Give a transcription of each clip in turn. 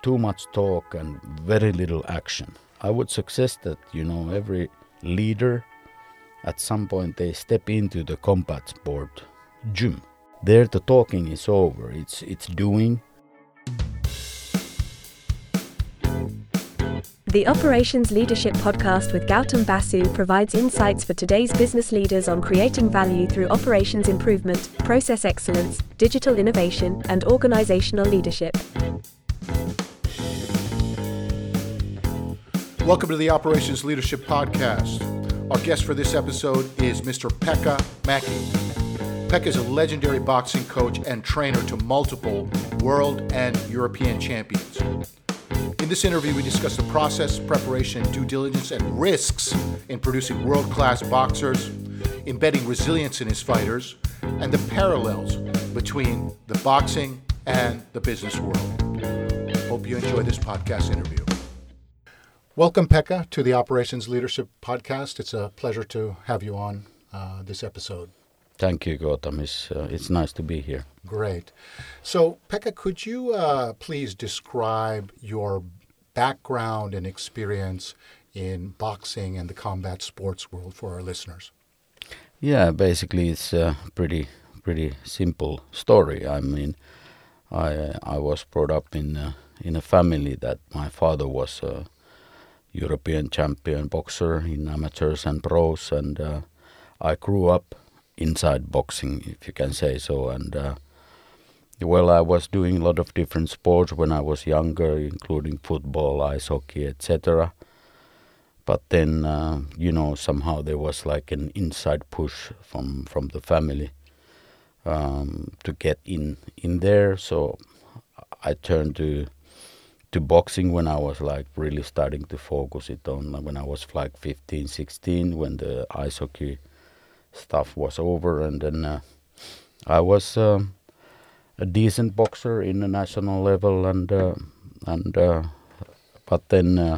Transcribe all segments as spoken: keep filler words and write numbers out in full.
too much talk and very little action. I would suggest that, you know, every leader at some point they step into the combat sport gym. There the talking is over. It's it's doing. The Operations Leadership Podcast with Gautam Basu provides insights for today's business leaders on creating value through operations improvement, process excellence, digital innovation, and organizational leadership. Welcome to the Operations Leadership Podcast. Our guest for this episode is Mister Pekka Mäki. Pekka is a legendary boxing coach and trainer to multiple world and European champions. In this interview, we discuss the process, preparation, due diligence, and risks in producing world-class boxers, embedding resilience in his fighters, and the parallels between the boxing and the business world. Hope you enjoy this podcast interview. Welcome, Pekka, to the Operations Leadership Podcast. It's a pleasure to have you on uh, this episode. Thank you, Gautam. It's, uh, it's nice to be here. Great. So, Pekka, could you uh, please describe your background and experience in boxing and the combat sports world for our listeners? Yeah, basically it's a pretty pretty simple story. I mean, I I was brought up in a, in a family that my father was a European champion boxer in amateurs and pros, and uh, I grew up inside boxing, if you can say so. And uh, well, I was doing a lot of different sports when I was younger, including football, ice hockey, et cetera. But then, uh, you know, somehow there was like an inside push from from the family um, to get in in there. So I turned to to boxing when I was like really starting to focus it on when I was like fifteen, sixteen, when the ice hockey stuff was over, and then uh, I was um, a decent boxer in the national level, and uh, and uh, but then uh,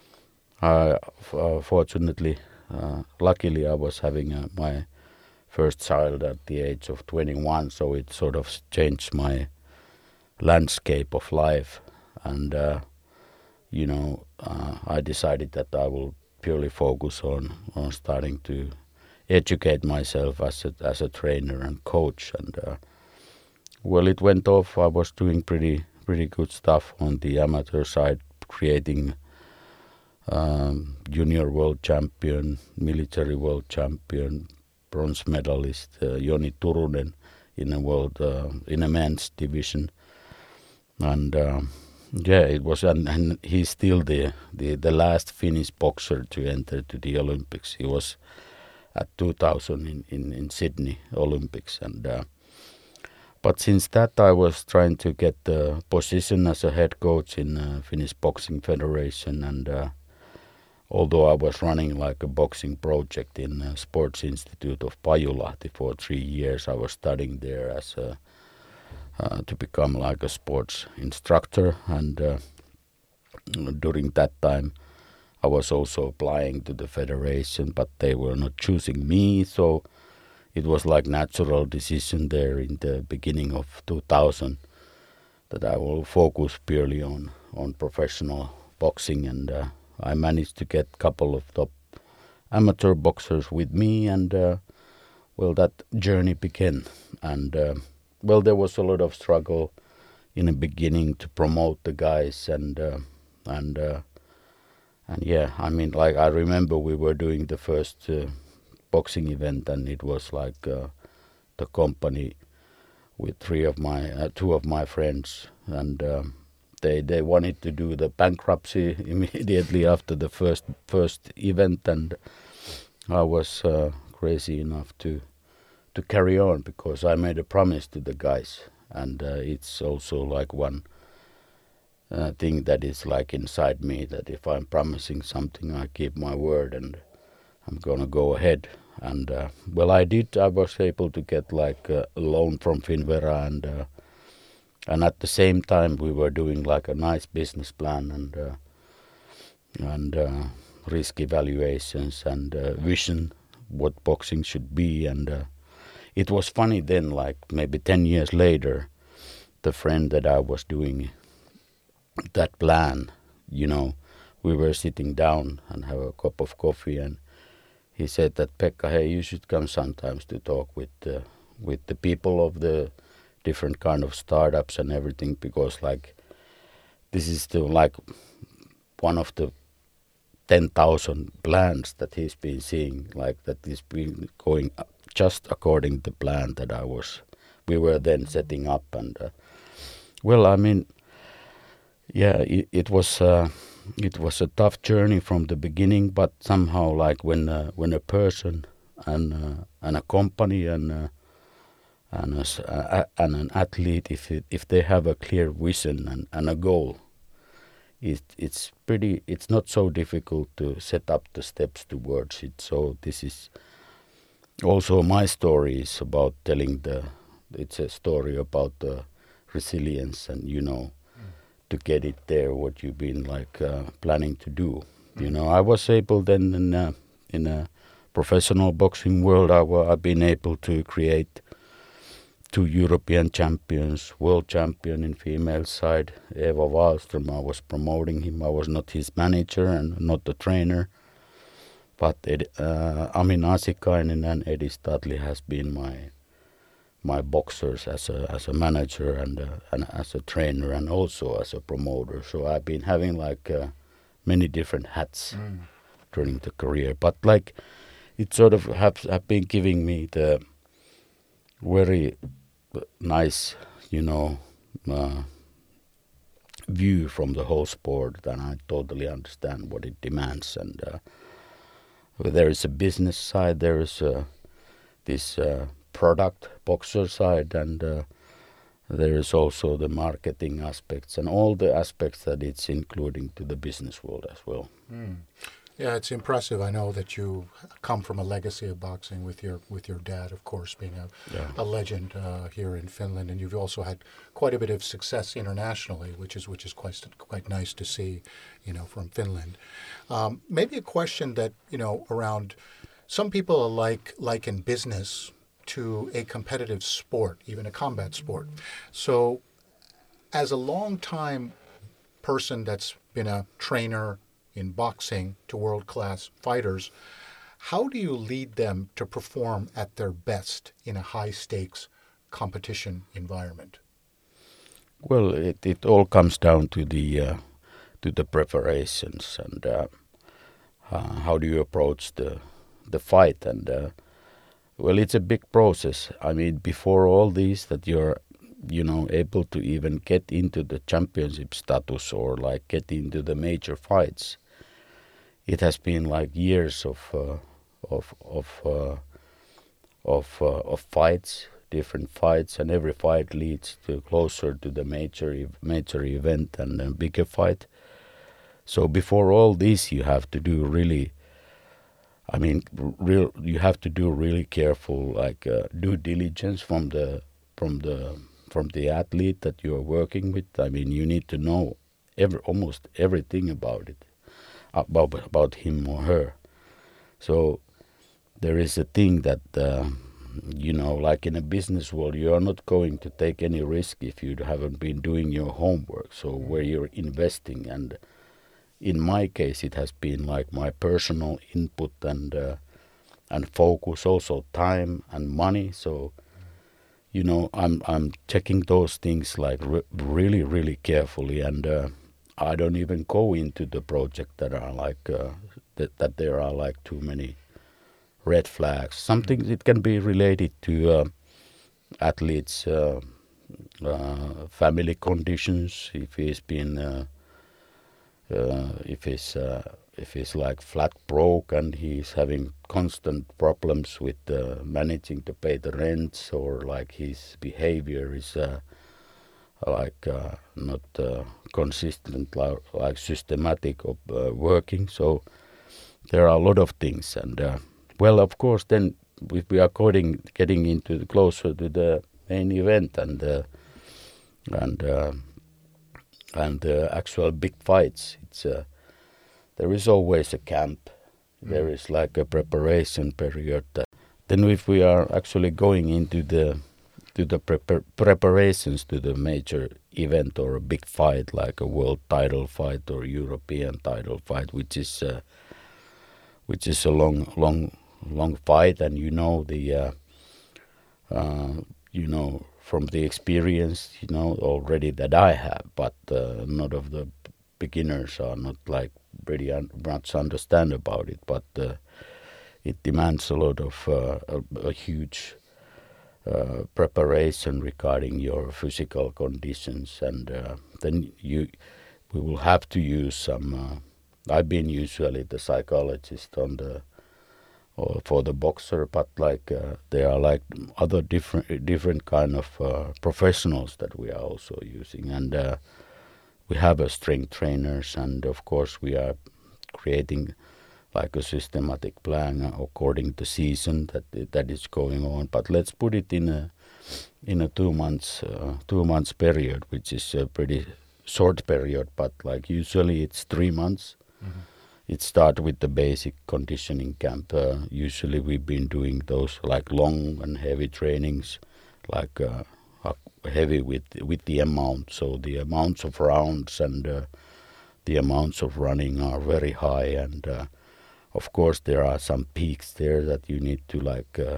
I uh, fortunately, uh, luckily, I was having uh, my first child at the age of twenty-one, so it sort of changed my landscape of life, and uh, you know, uh, I decided that I will purely focus on on starting to educate myself as a as a trainer and coach, and uh, well, it went off. I was doing pretty pretty good stuff on the amateur side, creating um, junior world champion, military world champion, bronze medalist uh, Joni Turunen in a world uh, in a men's division, and uh, yeah, it was, and, and he's still the, the the last Finnish boxer to enter to the Olympics. He was at two thousand in, in, in Sydney Olympics, and uh, but since that I was trying to get the position as a head coach in uh, Finnish Boxing Federation, and uh, although I was running like a boxing project in uh, Sports Institute of Pajulahti for three years, I was studying there as a, uh, to become like a sports instructor, and uh, during that time I was also applying to the federation, but they were not choosing me, so it was like natural decision there in the beginning of two thousand that I will focus purely on, on professional boxing, and uh, I managed to get a couple of top amateur boxers with me, and uh, well, that journey began, and uh, well, there was a lot of struggle in the beginning to promote the guys, and uh, and uh, And yeah, I mean, like I remember we were doing the first uh, boxing event, and it was like uh, the company with three of my, uh, two of my friends, and um, they they wanted to do the bankruptcy immediately after the first first event, and I was uh, crazy enough to to carry on because I made a promise to the guys, and uh, it's also like one Uh, thing that is like inside me, that if I'm promising something, I keep my word, and I'm gonna go ahead. And uh, well, I did. I was able to get like a loan from Finnvera, and uh, and at the same time we were doing like a nice business plan, and uh, and uh, risk evaluations, and uh, vision what boxing should be. And uh, it was funny then, like maybe ten years later, the friend that I was doing that plan, you know, we were sitting down and have a cup of coffee, and he said that, Pekka, hey, you should come sometimes to talk with uh, with the people of the different kind of startups and everything, because like this is the like one of the ten thousand plans that he's been seeing, like that he's been going just according to the plan that I was, we were then setting up. And uh, well, I mean, yeah, it, it was uh, it was a tough journey from the beginning, but somehow like when uh, when a person and uh, and a company and uh, and, a, s- a- and an athlete, if it, if they have a clear vision and, and a goal, it it's pretty it's not so difficult to set up the steps towards it. So this is also my story is about telling the it's a story about the resilience and, you know, to get it there what you've been like uh, planning to do. You know, I was able then in a, in a professional boxing world, I wa- I've been able to create two European champions, world champion in female side, Eva Wallström. I was promoting him. I was not his manager and not the trainer, but Ed, uh, Amin Asikainen and Eddie Studley has been my my boxers as a as a manager and uh, and as a trainer and also as a promoter. So I've been having like uh, many different hats Mm. during the career. But like it sort of have have been giving me the very nice, you know, uh, view from the whole sport, and I totally understand what it demands. And uh, there is a business side, there is uh, this uh, product boxer side, and uh, there is also the marketing aspects and all the aspects that it's including to the business world as well. Mm. Yeah, it's impressive. I know that you come from a legacy of boxing with your with your dad, of course, being a, Yeah. a legend uh, here in Finland, and you've also had quite a bit of success internationally, which is which is quite quite nice to see, you know, from Finland. Um, maybe a question that, you know, around some people are like like in business to a competitive sport, even a combat sport. So, as a long time person that's been a trainer in boxing to world-class fighters, how do you lead them to perform at their best in a high-stakes competition environment? Well, it, it all comes down to the uh, to the preparations and uh, uh, how do you approach the the fight. And uh, well, it's a big process. I mean, before all these, that you're, you know, able to even get into the championship status or like get into the major fights, it has been like years of uh, of of uh, of uh, of fights, different fights, and every fight leads to closer to the major ev- major event and a bigger fight. So before all this, you have to do really. I mean, r- real. You have to do really careful, like uh, due diligence from the from the from the athlete that you are working with. I mean, you need to know every almost everything about it, about about him or her. So there is a thing that uh, you know, like in a business world, you are not going to take any risk if you haven't been doing your homework. So where you're investing, and in my case, it has been like my personal input and uh, and focus, also time and money. So you know, I'm I'm checking those things like re- really really carefully, and uh, I don't even go into the project that are like uh, that that there are like too many red flags. Something it can be related to uh, athletes' uh, uh, family conditions. If he's been, uh, uh, if he's, uh, if he's like flat broke and he's having constant problems with uh, managing to pay the rents, or like his behavior is uh, like uh, not uh, consistent, like, like systematic of uh, working. So there are a lot of things, and uh, well, of course, then if we are getting getting into the closer to the main event and uh, and uh, and the actual big fights, it's uh, there is always a camp. There is like a preparation period. That then, if we are actually going into the to the prepar- preparations to the major event or a big fight like a world title fight or European title fight, which is uh, which is a long, long, long fight, and you know the uh, uh, you know from the experience, you know already that I have, but uh, not of the beginners are not like pretty un- much understand about it, but uh, it demands a lot of uh, a, a huge uh, preparation regarding your physical conditions, and uh, then you we will have to use some. Uh, I've been usually the psychologist on the or for the boxer, but like uh, there are like other different different kind of uh, professionals that we are also using, and uh, we have a strength trainers, and of course we are creating like a systematic plan according to the season that that is going on. But let's put it in a in a two months uh, two months period, which is a pretty short period, but like usually it's three months. Mm-hmm. It starts with the basic conditioning camp. Uh, usually we've been doing those like long and heavy trainings, like uh, heavy with with the amount. So the amounts of rounds and uh, the amounts of running are very high, and uh, of course there are some peaks there that you need to like uh,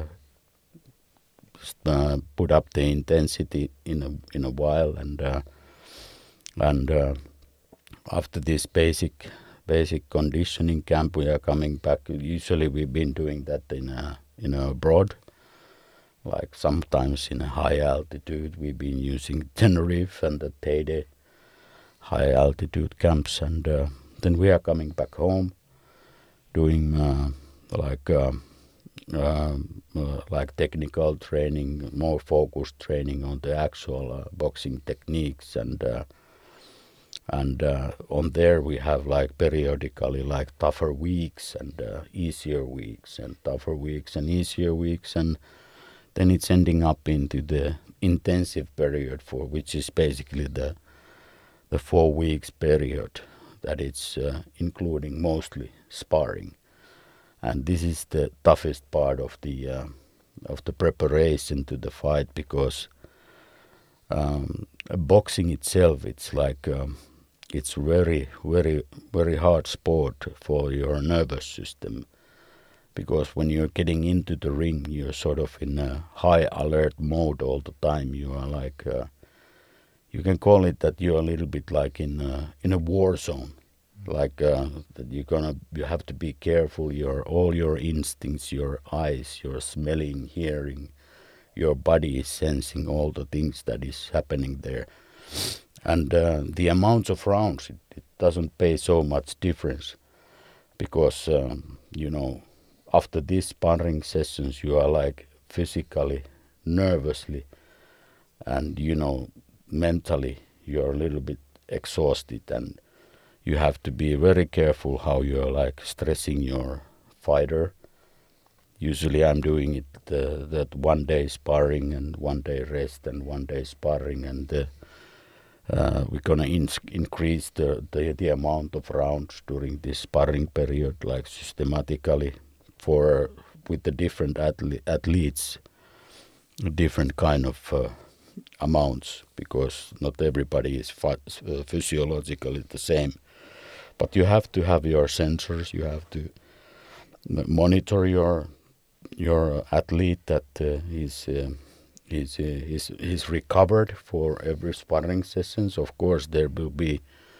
uh, put up the intensity in a in a while, and uh, and uh, after this basic basic conditioning camp we are coming back. Usually we've been doing that in a in a abroad, like sometimes in a high altitude. We've been using Tenerife and the Teide high altitude camps, and uh, then we are coming back home doing uh, like uh, uh, uh, like technical training, more focused training on the actual uh, boxing techniques, and uh, and uh, on there we have like periodically like tougher weeks and uh, easier weeks and tougher weeks and easier weeks, and then it's ending up into the intensive period, for which is basically the the four weeks period that it's uh, including mostly sparring, and this is the toughest part of the uh, of the preparation to the fight, because um, boxing itself, it's like um, it's very very very hard sport for your nervous system, because when you're getting into the ring you're sort of in a high alert mode all the time. You are like uh, you can call it that you're a little bit like in a, in a war zone, like uh, that you're gonna you have to be careful. Your all your instincts, your eyes, your smelling, hearing, your body is sensing all the things that is happening there, and uh, the amounts of rounds, it, it doesn't pay so much difference, because um, you know after these sparring sessions you are like physically, nervously, and you know mentally you're a little bit exhausted, and you have to be very careful how you're like stressing your fighter. Usually I'm doing it uh, that one day sparring and one day rest and one day sparring, and uh, uh, we're gonna in- increase the, the the amount of rounds during this sparring period, like systematically for with the different athle- athletes, different kind of uh, amounts, because not everybody is fi- uh, physiologically the same. But you have to have your sensors. You have to monitor your your athlete that uh, he's uh, he's, uh, he's he's recovered for every sparring sessions. Of course, there will be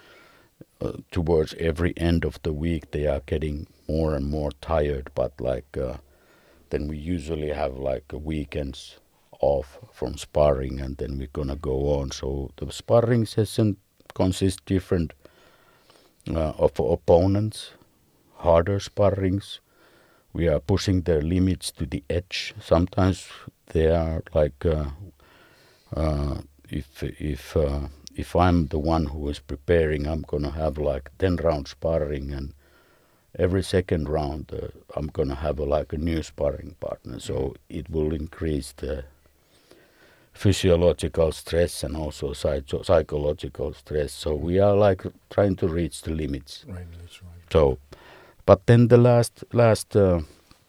uh, towards every end of the week they are getting more and more tired. But like uh, then we usually have like weekends off from sparring, and then we're gonna go on. So the sparring session consists different uh, of opponents, harder sparrings. We are pushing their limits to the edge. Sometimes they are like uh, uh, if if uh, if I'm the one who is preparing, I'm gonna have like ten round sparring, and every second round uh, I'm gonna have a, like a new sparring partner. So it will increase the physiological stress and also psych- psychological stress. So we are like trying to reach the limits. Right, that's right. So, but then the last last uh,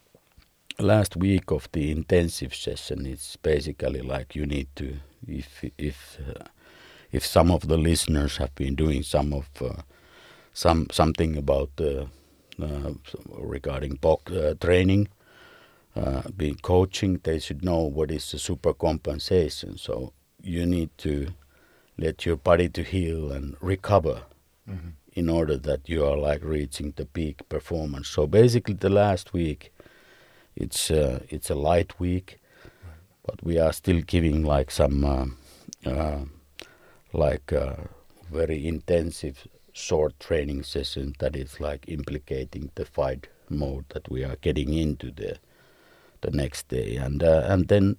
last week of the intensive session is basically like you need to if if uh, if some of the listeners have been doing some of uh, some something about uh, uh, regarding box uh, training, uh, being coaching, they should know what is the supercompensation. So you need to let your body to heal and recover mm-hmm. in order that you are like reaching the peak performance. So basically, the last week, it's uh, it's a light week, right. but we are still giving like some uh, uh, like uh, very intensive short training session that is like implicating the fight mode that we are getting into the the next day, and uh, and then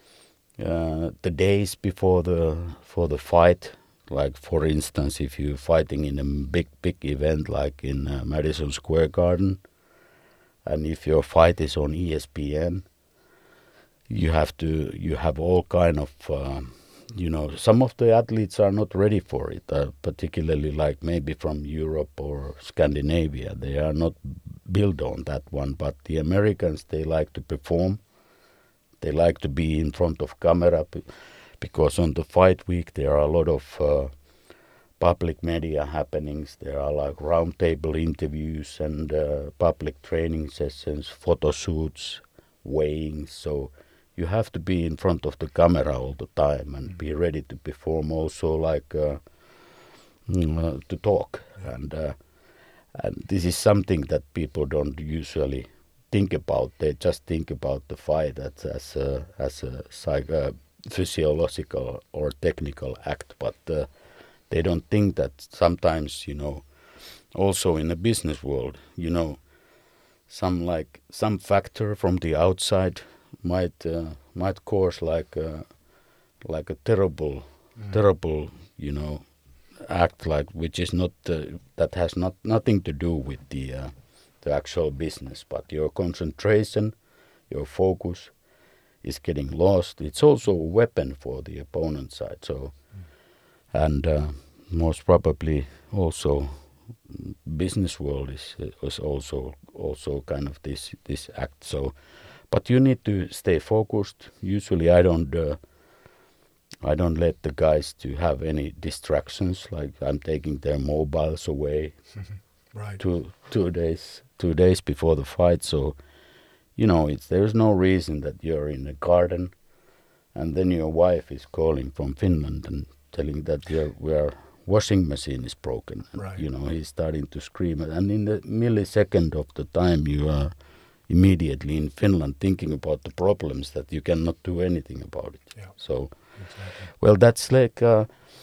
uh, the days before the for the fight, like for instance, if you're fighting in a big big event like in uh, Madison Square Garden, and if your fight is on E S P N, you have to you have all kind of uh, you know, some of the athletes are not ready for it, uh, particularly like maybe from Europe or Scandinavia. They are not built on that one, but the Americans, they like to perform. They like to be in front of camera because on the fight week there are a lot of uh, public media happenings. There are like roundtable interviews and uh, public training sessions, photo shoots, weighings. So you have to be in front of the camera all the time and be ready to perform also like uh, uh, to talk. Yeah. And uh, and this is something that people don't usually think about. They just think about the fight as, as a, as a psych, uh, physiological or technical act, but uh, they don't think that sometimes, you know, also in the business world, you know, some like some factor from the outside might uh, might cause like a, like a terrible mm. terrible you know act, like which is not uh, that has not nothing to do with the uh, the actual business, but your concentration, your focus is getting lost. It's also a weapon for the opponent side. So mm. and uh, most probably also business world is is also also kind of this this act. So but you need to stay focused. Usually I don't uh, I don't let the guys to have any distractions, like I'm taking their mobiles away right. two two days two days before the fight. So you know, it's there's no reason that you're in a garden and then your wife is calling from Finland and telling that your your washing machine is broken. And, right. you know, he's starting to scream, and in the millisecond of the time you are immediately in Finland thinking about the problems that you cannot do anything about it. Yeah. So, exactly. well, that's like, uh,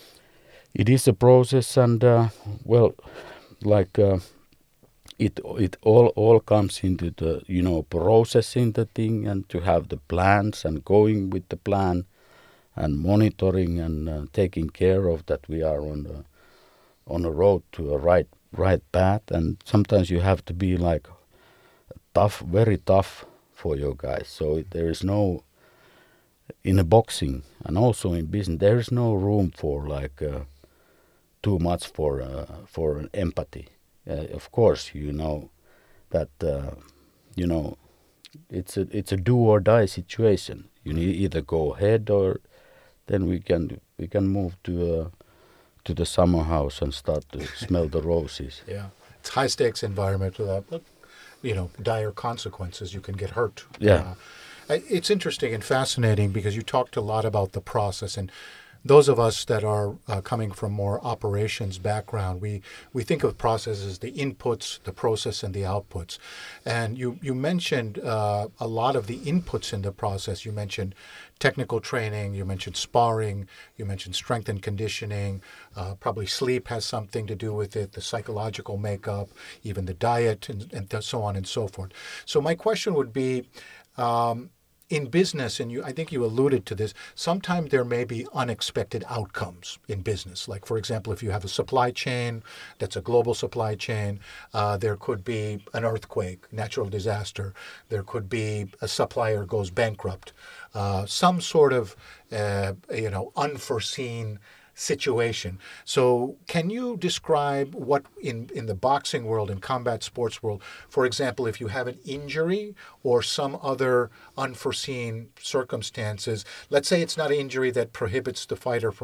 it is a process, and, uh, well, like, uh, it it all all comes into the, you know, processing the thing and to have the plans and going with the plan and monitoring and uh, taking care of that we are on the, on a road to a right right path. And sometimes you have to be like tough, very tough for your guys. So there is no, in a boxing and also in business, there is no room for like uh, too much for uh, for an empathy. Uh, of course, you know that uh, you know it's a it's a do or die situation. You need either go ahead or then we can we can move to uh, to the summer house and start to smell the roses. Yeah, it's high stakes environment with that. You know, dire consequences. You can get hurt. Yeah. Uh, it's interesting and fascinating because you talked a lot about the process, and those of us that are uh, coming from more operations background, we, we think of process as the inputs, the process, and the outputs. And you, you mentioned uh, a lot of the inputs in the process. You mentioned technical training, you mentioned sparring, you mentioned strength and conditioning, uh, probably sleep has something to do with it, the psychological makeup, even the diet, and, and so on and so forth. So my question would be, um, in business, and you, I think you alluded to this, sometimes there may be unexpected outcomes in business. Like, for example, if you have a supply chain that's a global supply chain, uh, there could be an earthquake, natural disaster. There could be a supplier goes bankrupt. Uh, some sort of, uh, you know, unforeseen situation. So can you describe what in, in the boxing world and combat sports world, for example, if you have an injury or some other unforeseen circumstances, let's say it's not an injury that prohibits the fighter from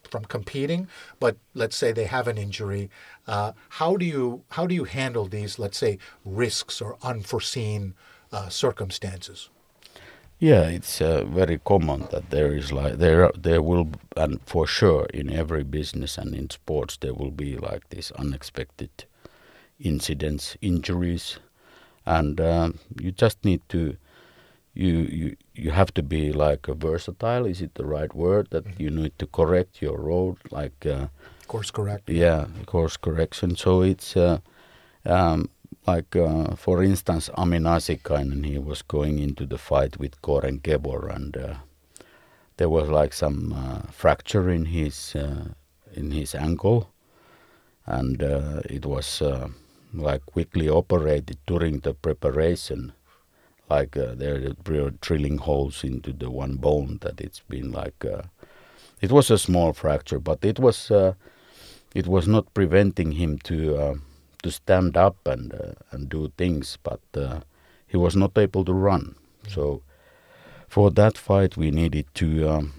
from competing, but let's say they have an injury. Uh, how do you how do you handle these, let's say, risks or unforeseen uh, circumstances? Yeah, it's uh, very common that there is like there there will, and for sure in every business and in sports there will be like these unexpected incidents, injuries, and uh, you just need to you you you have to be like a versatile. Is it the right word that mm-hmm. you need to correct your road, like uh, course correct? Yeah, course correction. So it's uh, um, like uh, for instance, Ami Nasikainen, he was going into the fight with Goran Gebor, and uh, there was like some uh, fracture in his uh, in his ankle, and uh, it was uh, like quickly operated during the preparation. Like uh, they're drilling holes into the one bone that it's been like. Uh, it was a small fracture, but it was uh, it was not preventing him to uh, to stand up and uh, and do things, but uh, he was not able to run. Mm-hmm. So for that fight, we needed to. Um,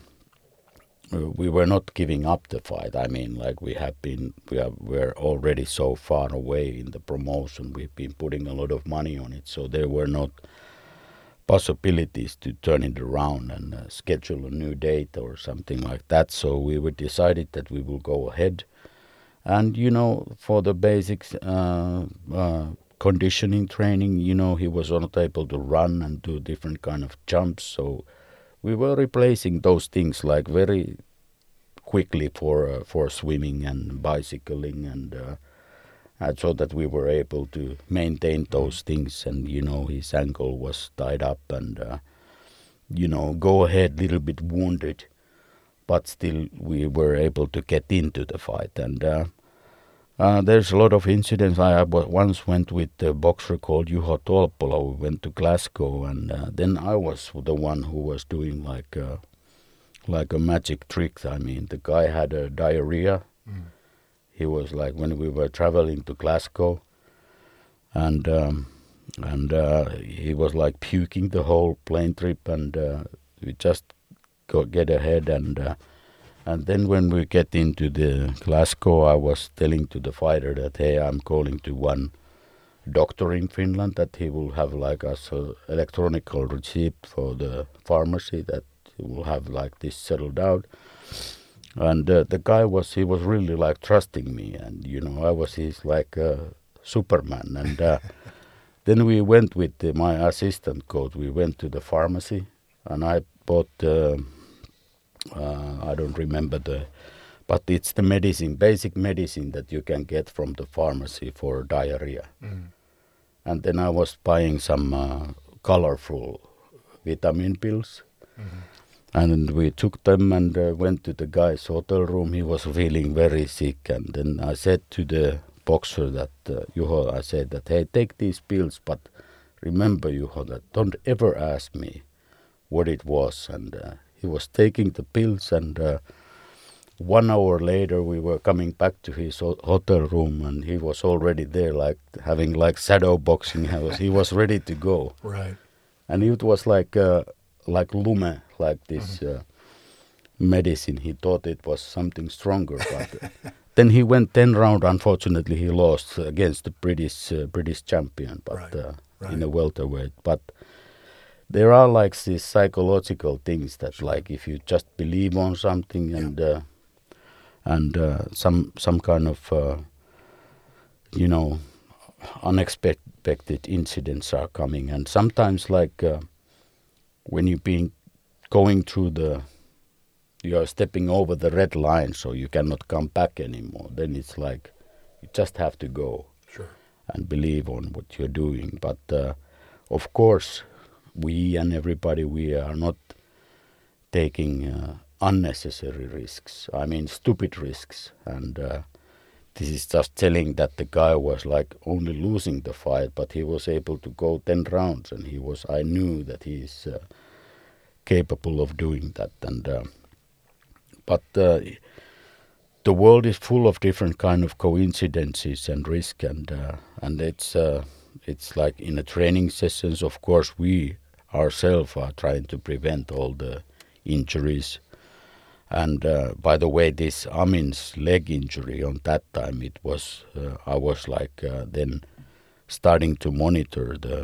we were not giving up the fight. I mean, like we have been, we are we're already so far away in the promotion. We've been putting a lot of money on it, so there were not possibilities to turn it around and uh, schedule a new date or something like that. So we were decided that we will go ahead, and you know, for the basics uh, uh, conditioning training, you know, he was not able to run and do different kind of jumps. So we were replacing those things like very quickly for uh, for swimming and bicycling, and uh, uh, so that we were able to maintain those things. And you know, his ankle was tied up, and uh, you know, go ahead, little bit wounded, but still we were able to get into the fight. And uh, uh, there's a lot of incidents. I, I once went with a boxer called Juho Tolppola. We went to Glasgow, and uh, then I was the one who was doing like uh, like a magic trick. I mean, the guy had a diarrhea. Mm. He was like, when we were traveling to Glasgow, and um, and uh, he was like puking the whole plane trip, and uh, we just go get ahead, and uh, and then when we get into the Glasgow, I was telling to the fighter that, hey, I'm calling to one doctor in Finland that he will have like us a electronic receipt for the pharmacy, that he will have like this settled out. And uh, the guy was, he was really like trusting me, and you know, I was his like uh, Superman. And uh, then we went with the, my assistant coach, we went to the pharmacy, and I bought, uh, uh, I don't remember the, but it's the medicine, basic medicine that you can get from the pharmacy for diarrhea. Mm. And then I was buying some uh, colorful vitamin pills. Mm-hmm. And we took them and uh, went to the guy's hotel room. He was feeling very sick. And then I said to the boxer that, uh, Juho, I said that, hey, take these pills, but remember, Juho, that don't ever ask me what it was. And uh, he was taking the pills, and uh, one hour later we were coming back to his ho- hotel room, and he was already there, like having like shadow boxing. He was ready to go. Right. And it was like uh, like lume, like this mm-hmm. uh, medicine. He thought it was something stronger, but uh, then he went ten round. Unfortunately, he lost against the British uh, British champion, but right. Uh, right. in a welterweight. But there are like these psychological things that, sure. like, if you just believe on something, yeah. and uh, and uh, some some kind of uh, you know, unexpected incidents are coming, and sometimes like. Uh, When you've been going through the, you are stepping over the red line, so you cannot come back anymore. Then it's like, you just have to go, sure. and believe on what you're doing. But uh, of course, we and everybody, we are not taking uh, unnecessary risks. I mean, stupid risks. And uh, this is just telling that the guy was like only losing the fight, but he was able to go ten rounds, and he was, I knew that he's uh, capable of doing that. And uh, but uh, the world is full of different kind of coincidences and risk, and uh, and it's uh, it's like in the training sessions, of course, we ourselves are trying to prevent all the injuries. And uh, by the way, this Amin's leg injury on that time, it was uh, I was like uh, then starting to monitor the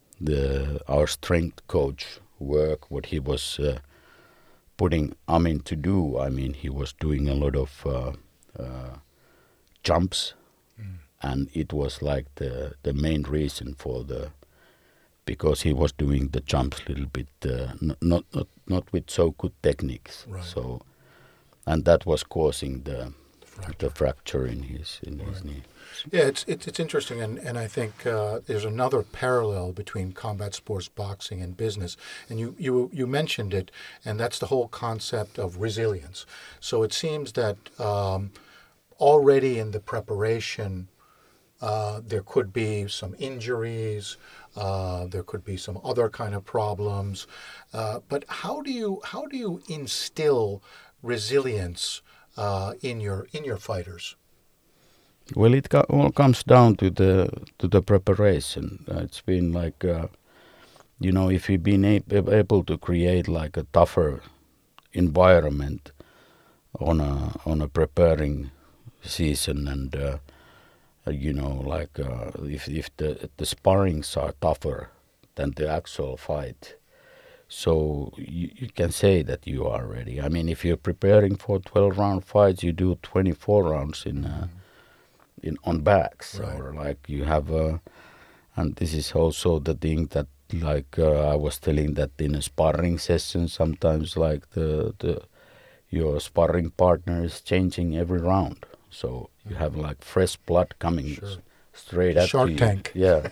the our strength coach work, what he was uh, putting Amin to do. I mean, he was doing a lot of uh, uh, jumps, mm. and it was like the the main reason for the because he was doing the jumps a little bit uh, not, not not not with so good techniques. Right. So, and that was causing the the fracture, the fracture in his in right. his knee. Yeah, it's it's, it's interesting, and, and I think uh, there's another parallel between combat sports, boxing, and business. And you, you you mentioned it, and that's the whole concept of resilience. So it seems that um, already in the preparation, uh, there could be some injuries, uh, there could be some other kind of problems. Uh, but how do you how do you instill resilience uh, in your in your fighters? Well, it co- all comes down to the to the preparation. Uh, it's been like, uh, you know, if you've been a- able to create like a tougher environment on a on a preparing season, and uh, uh, you know, like uh, if if the the sparrings are tougher than the actual fight, so you, you can say that you are ready. I mean, if you're preparing for twelve round fights, you do twenty-four rounds in. Uh, in on backs, right. or like you have a, and this is also the thing that like uh, I was telling that in a sparring session sometimes like the the your sparring partner is changing every round, so you mm-hmm. have like fresh blood coming sure. s- straight the at Shark you. Tank. Yeah.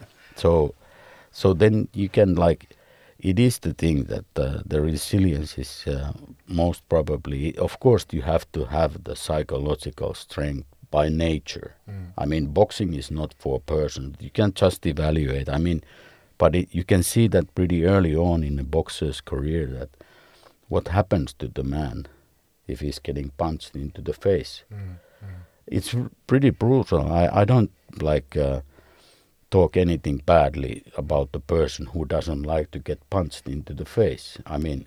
so so then you can like it is the thing that uh, the resilience is uh, most probably, of course you have to have the psychological strength by nature. Mm. I mean, boxing is not for a person. You can't just evaluate. I mean, but it, you can see that pretty early on in a boxer's career that what happens to the man if he's getting punched into the face. Mm. Mm. It's r- pretty brutal. I, I don't like uh, talk anything badly about the person who doesn't like to get punched into the face. I mean,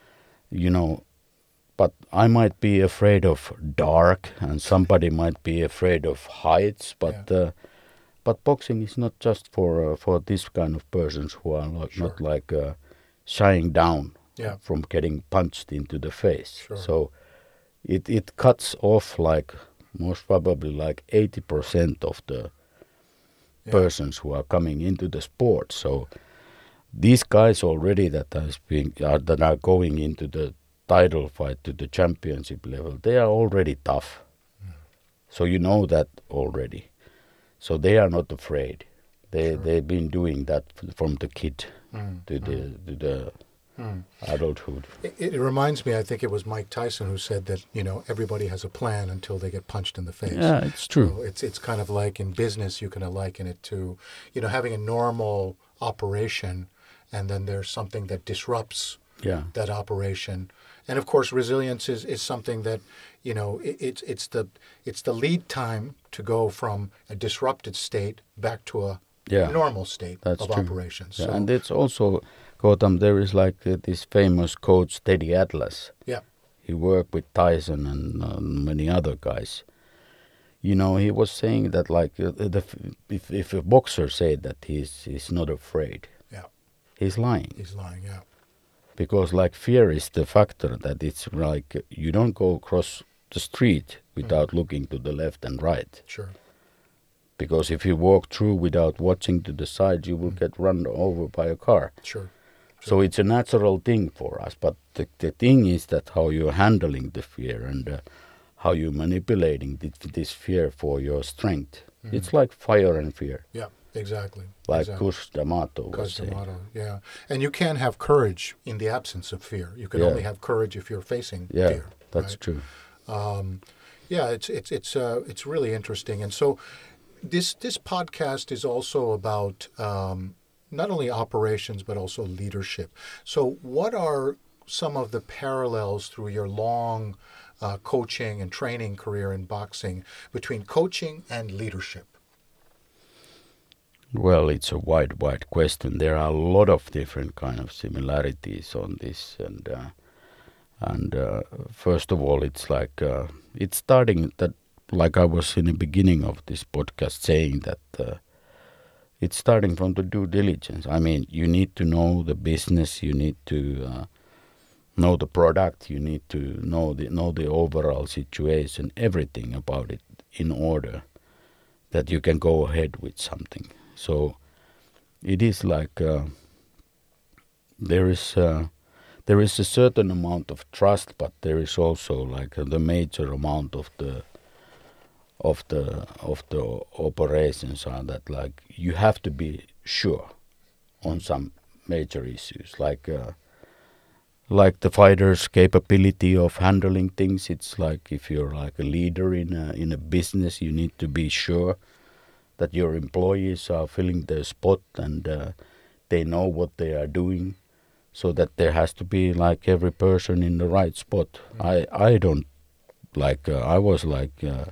you know, but I might be afraid of dark, and somebody might be afraid of heights. But yeah. uh, but boxing is not just for uh, for this kind of persons who are like, sure. not like uh, shying down yeah. from getting punched into the face. Sure. So it it cuts off like most probably like eighty percent of the yeah. persons who are coming into the sport. So these guys already that has been are that are going into the title fight to the championship level, they are already tough. Mm. So you know that already. So they are not afraid. They sure. they've been doing that from the kid mm. to mm. the to the mm. adulthood. It, it reminds me, I think it was Mike Tyson who said that, you know, everybody has a plan until they get punched in the face. Yeah, it's true. So it's it's kind of like in business, you can liken it to, you know, having a normal operation, and then there's something that disrupts yeah. that operation. And of course, resilience is, is something that, you know, it, it's it's the it's the lead time to go from a disrupted state back to a yeah. normal state That's of true. operations. Yeah. So, and it's also, Gautam, there is like uh, this famous coach, Teddy Atlas. Yeah. He worked with Tyson and uh, many other guys. You know, he was saying that like uh, the, if if a boxer said that he's he's not afraid, yeah, he's lying. He's lying, yeah. Because like fear is the factor that it's like you don't go across the street without mm. looking to the left and right. Sure. Because if you walk through without watching to the side, you will mm. get run over by a car. Sure. Sure. So it's a natural thing for us. But the, the thing is that how you're handling the fear and uh, how you're manipulating this, this fear for your strength. Mm. It's like fire and fear. Yeah. Exactly. Like exactly. Cus D'Amato was Cus saying. D'Amato, yeah. And you can't have courage in the absence of fear. You can yeah. only have courage if you're facing yeah, fear. That's right? true. Um, yeah, it's it's it's uh, it's really interesting. And so this this podcast is also about um, not only operations but also leadership. So what are some of the parallels through your long uh, coaching and training career in boxing between coaching and leadership? Well, it's a wide, wide question. There are a lot of different kind of similarities on this, and uh, And uh, first of all, it's like uh, it's starting that, like I was in the beginning of this podcast saying that uh, it's starting from the due diligence. I mean, you need to know the business, you need to uh, know the product, you need to know the know the overall situation, everything about it in order that you can go ahead with something. So it is like uh, there is uh, there is a certain amount of trust, but there is also like uh, the major amount of the of the of the operations are that like you have to be sure on some major issues, like uh, like the fighter's capability of handling things. It's like if you're like a leader in a in a business, you need to be sure that your employees are filling their spot and uh, they know what they are doing, so that there has to be like every person in the right spot. Mm. I I don't like uh, I was like uh,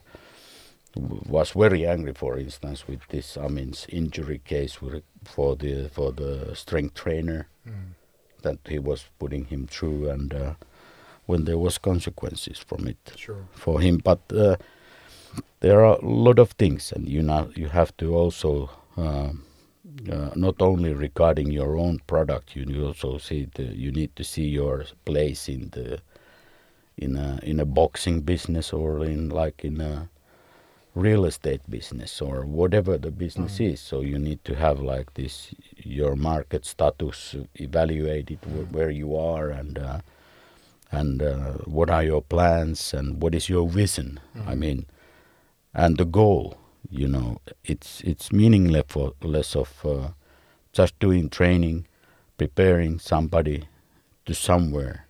was very angry, for instance, with this Amin's injury case for the for the strength trainer mm. that he was putting him through, and uh, when there was consequences from it sure. for him. But uh, there are a lot of things, and you know you have to also uh, uh, not only regarding your own product, you also see the, you need to see your place in the in a in a boxing business, or in like in a real estate business, or whatever the business mm. is. So you need to have like this your market status evaluated, mm. wh- where you are, and uh, and uh, what are your plans, and what is your vision. Mm. I mean, and the goal. You know, it's it's meaningless for less of uh, just doing training, preparing somebody to somewhere.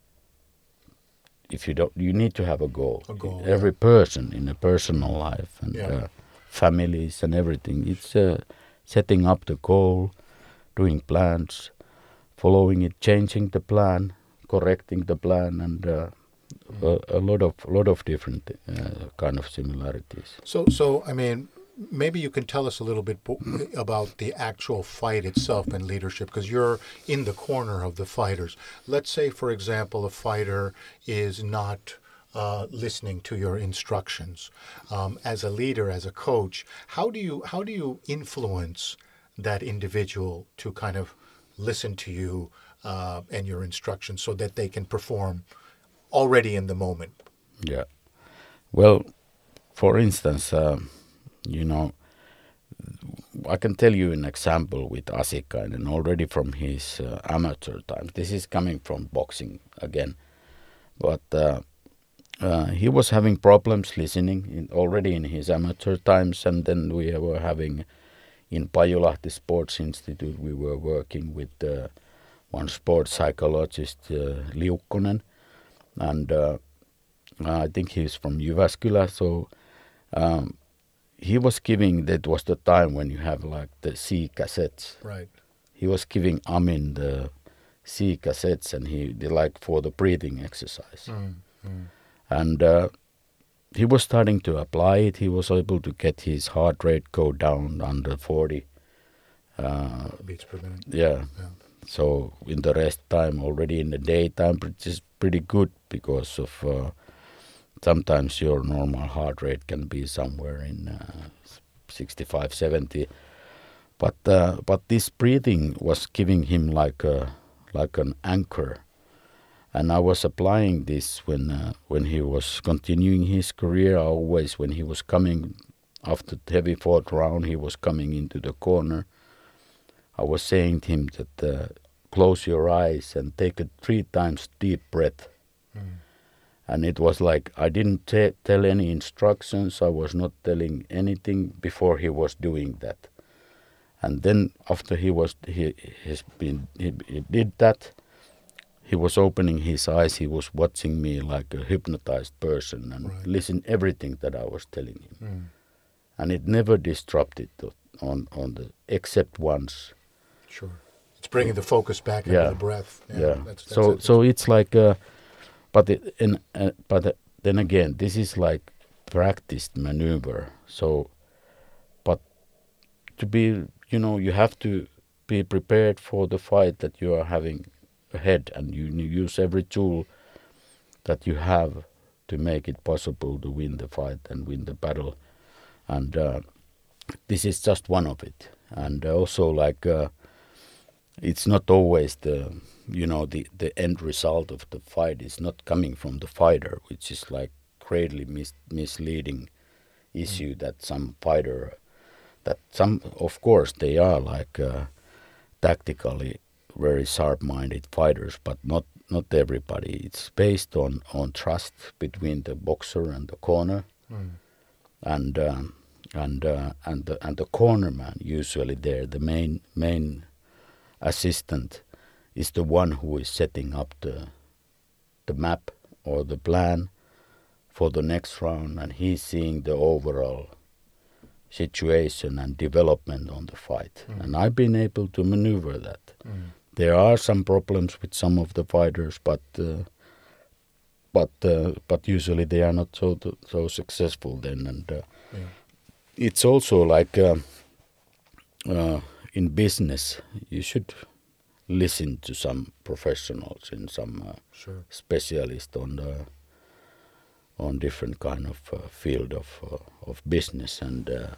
If you don't, you need to have a goal. A goal Every yeah. person in a personal life and yeah. uh, families and everything. It's uh, setting up the goal, doing plans, following it, changing the plan, correcting the plan, and uh, mm. a, a lot of a lot of different uh, kind of similarities. So, so I mean, maybe you can tell us a little bit bo- about the actual fight itself and leadership, because you're in the corner of the fighters. Let's say, for example, a fighter is not uh, listening to your instructions. Um, as a leader, as a coach, how do you how do you influence that individual to kind of listen to you uh, and your instructions so that they can perform already in the moment? Yeah. Well, for instance, uh, you know, I can tell you an example with Asikainen already from his uh, amateur times. This is coming from boxing again. But uh, uh, he was having problems listening in, already in his amateur times. And then we were having, in Pajulahti Sports Institute, we were working with uh, one sports psychologist, uh, Liukkonen. And uh, I think he's from Jyväskylä. So um, he was giving, that was the time when you have like the C cassettes. Right. He was giving Amin the C cassettes, and he did like for the breathing exercise. Mm, mm. And uh, he was starting to apply it. He was able to get his heart rate go down under forty. Uh, Beats per minute. Yeah. yeah. So in the rest time, already in the daytime, which is pretty good because of uh, sometimes your normal heart rate can be somewhere in uh, sixty-five, seventy. But uh, but this breathing was giving him like a like an anchor, and I was applying this when uh, when he was continuing his career. Always when he was coming after the heavy fourth round, he was coming into the corner. I was saying to him that uh, close your eyes and take a three times deep breath. Mm. And it was like I didn't t- tell any instructions. I was not telling anything before he was doing that. And then after he was he has been he, he did that, he was opening his eyes. He was watching me like a hypnotized person and right. listened everything that I was telling him. Mm. And it never disrupted the, on on the except once. Sure, it's bringing the focus back yeah. into the breath. Yeah. yeah. That's, that's so it. so it's like, uh, but it, in uh, but uh, then again, this is like practiced maneuver. So, but to be, you know, you have to be prepared for the fight that you are having ahead, and you use every tool that you have to make it possible to win the fight and win the battle. And uh, this is just one of it. And also, like, uh, it's not always the, you know, the, the end result of the fight is not coming from the fighter, which is like greatly mis- misleading issue mm. that some fighter, that some, of course, they are like uh, tactically very sharp-minded fighters, but not, not everybody. It's based on, on trust between the boxer and the corner. Mm. And um, and uh, and the and the cornerman usually there, the main main assistant is the one who is setting up the the map or the plan for the next round, and he's seeing the overall situation and development on the fight. Mm. And I've been able to maneuver that. Mm. There are some problems with some of the fighters, but uh, but uh, but usually they are not so so successful then. And uh, yeah. It's also like uh, uh, in business, you should listen to some professionals and some uh, sure. specialists on the on different kind of uh, field of uh, of business, and uh,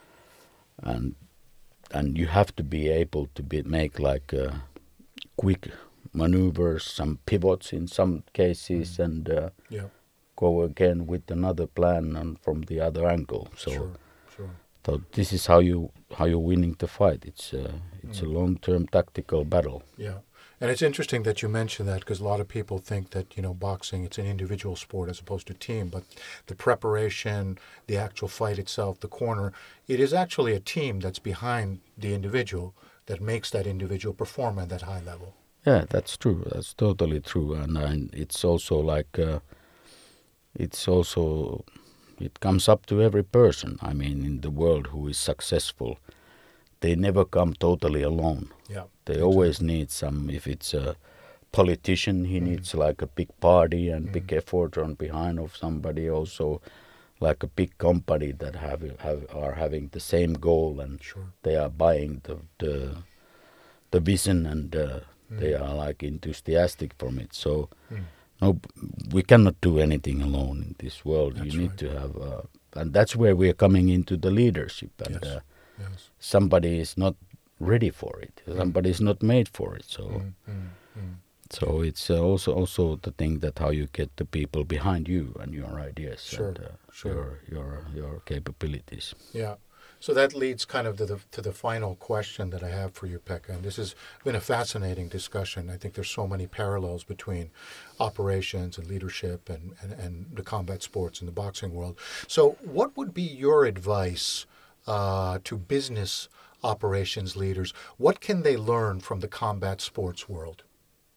and and you have to be able to be make like uh, quick maneuvers, some pivots in some cases, mm. and uh, yeah. go again with another plan and from the other angle. So, sure, sure. so this is how you how you're winning the fight. It's uh, it's mm. a long-term tactical battle. Yeah, and it's interesting that you mention that, because a lot of people think that, you know, boxing, it's an individual sport as opposed to team, but the preparation, the actual fight itself, the corner, it is actually a team that's behind the individual that makes that individual perform at that high level. Yeah, that's true. That's totally true. And, and it's also like, uh, it's also, it comes up to every person. I mean, in the world who is successful, they never come totally alone. Yeah, they always true. need some, if it's a politician, he mm. needs like a big party and mm. big effort on behind of somebody, also like a big company that have, have are having the same goal, and sure. they are buying the, the, the vision, and uh, Mm. they are like enthusiastic from it. So mm. no, we cannot do anything alone in this world. That's you need right. to have, uh, and that's where we are coming into the leadership. And yes. Uh, yes. somebody is not ready for it. Mm. Somebody is not made for it. So, mm. Mm. Mm. so it's uh, also also the thing that how you get the people behind you and your ideas sure. and uh, sure. your your your capabilities. Yeah. So that leads kind of to the to the final question that I have for you, Pekka. And this has been a fascinating discussion. I think there's so many parallels between operations and leadership and, and, and the combat sports and the boxing world. So what would be your advice uh, to business operations leaders? What can they learn from the combat sports world?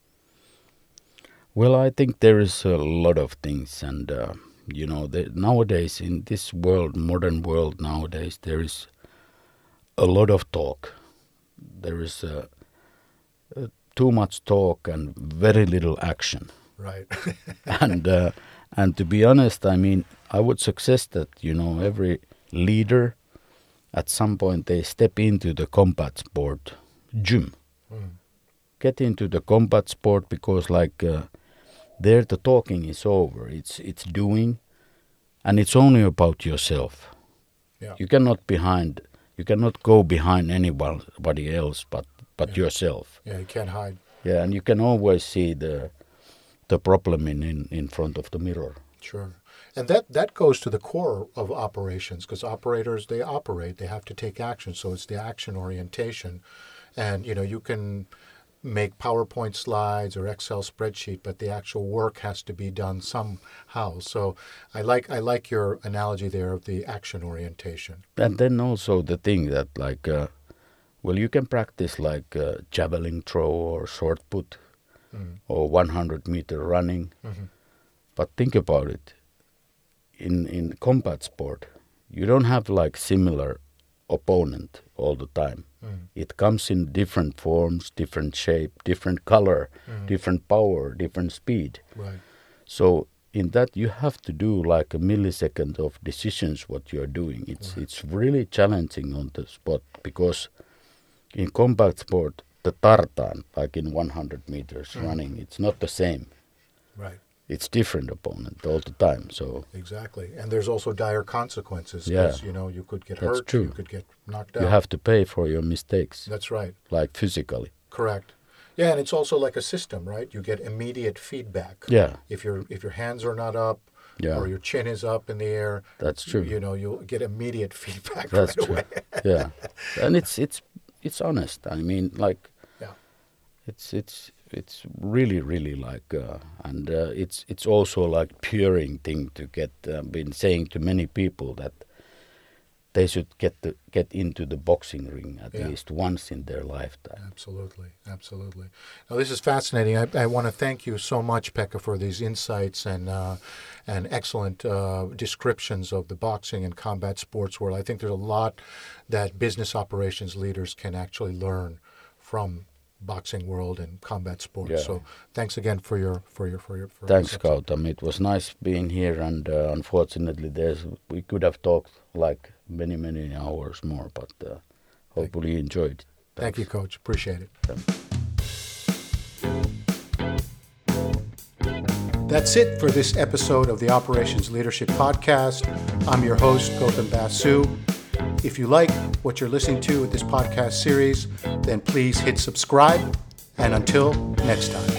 Well, I think there is a lot of things, and uh, you know, the, nowadays in this world, modern world nowadays, there is a lot of talk. There is uh, uh, too much talk and very little action. Right. and uh, and to be honest, I mean, I would suggest that, you know, every leader, at some point, they step into the combat sport gym. Mm. Get into the combat sport, because like uh, there the talking is over. It's it's doing, and it's only about yourself. Yeah. You cannot behind. You cannot go behind anybody else but but yeah. yourself. Yeah, you can't hide. Yeah, and you can always see the the problem in, in, in front of the mirror. Sure. And that, that goes to the core of operations, because operators, they operate, they have to take action. So it's the action orientation. And, you know, you can make PowerPoint slides or Excel spreadsheet, but the actual work has to be done somehow. So I like I like your analogy there of the action orientation. And then also the thing that like, uh, well, you can practice like uh, javelin throw or short put mm. or one hundred meter running. Mm-hmm. But think about it. In in combat sport, you don't have like similar opponent all the time. Mm. It comes in different forms, different shape, different color, mm. different power, different speed. Right. So in that you have to do like a millisecond of decisions what you are doing. It's right. it's really challenging on the spot, because in combat sport the tartan, like in one hundred meters mm. running, it's not the same. Right. it's different opponent all the time. So exactly, and there's also dire consequences. Yeah. You know, you could get That's hurt. true. You could get knocked out. you have to pay for your mistakes, That's right. like physically. Correct. Yeah, and it's also like a system, right? You get immediate feedback. Yeah, If your if your hands are not up, yeah, or your chin is up in the air, that's true. you know, you'll get immediate feedback That's right true. away. Yeah, and it's it's it's honest. I mean, like, Yeah. it's it's it's really really like, uh, and uh, it's it's also like puring thing to get. Uh, been saying to many people that they should get the, get into the boxing ring at Yeah. least once in their lifetime. Absolutely, absolutely. Now, this is fascinating. I, I want to thank you so much, Pekka, for these insights and uh, and excellent uh, descriptions of the boxing and combat sports world. I think there's a lot that business operations leaders can actually learn from boxing world and combat sports. Yeah. So, thanks again for your for your for your. For Thanks, this episode. Gautam. It was nice being here, and uh, unfortunately, there's we could have talked like many many hours more, but uh, hopefully you enjoyed it. Thank you, Coach. Appreciate it. That's it for this episode of the Operations Leadership Podcast. I'm your host, Gautam Basu. If you like what you're listening to with this podcast series, then please hit subscribe. And until next time.